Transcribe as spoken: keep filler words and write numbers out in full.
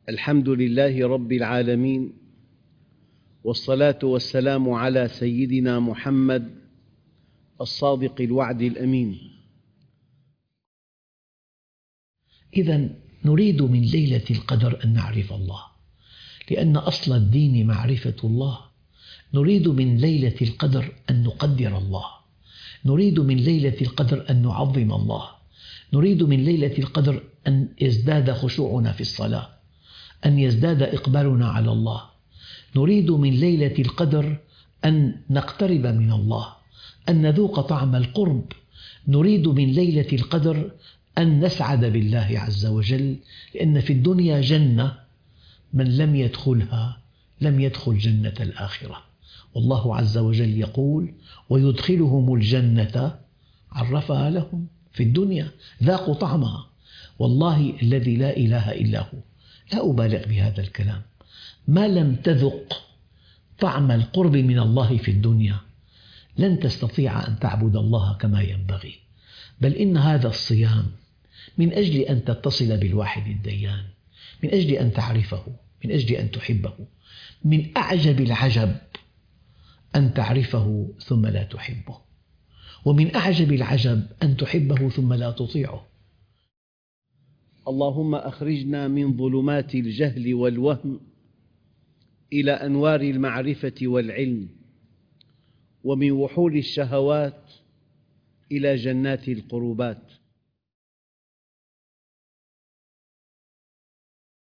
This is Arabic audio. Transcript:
الحمد لله رب العالمين، والصلاة والسلام على سيدنا محمد الصادق الوعد الأمين. إذن نريد من ليلة القدر أن نعرف الله، لأن أصل الدين معرفة الله. نريد من ليلة القدر أن نقدر الله، نريد من ليلة القدر أن نعظم الله، نريد من ليلة القدر أن يزداد خشوعنا في الصلاة، أن يزداد إقبالنا على الله. نريد من ليلة القدر أن نقترب من الله، أن نذوق طعم القرب. نريد من ليلة القدر أن نسعد بالله عز وجل، لأن في الدنيا جنة من لم يدخلها لم يدخل جنة الآخرة. والله عز وجل يقول: ويدخلهم الجنة عرفها لهم. في الدنيا ذاقوا طعمها. والله الذي لا إله إلا هو، لا أبالغ بهذا الكلام، ما لم تذق طعم القرب من الله في الدنيا لن تستطيع أن تعبد الله كما ينبغي. بل إن هذا الصيام من أجل أن تتصل بالواحد الديان، من أجل أن تعرفه، من أجل أن تحبه. من أعجب العجب أن تعرفه ثم لا تحبه، ومن أعجب العجب أن تحبه ثم لا تطيعه. اللهم أخرجنا من ظلمات الجهل والوهم إلى أنوار المعرفة والعلم، ومن وحول الشهوات إلى جنات القربات.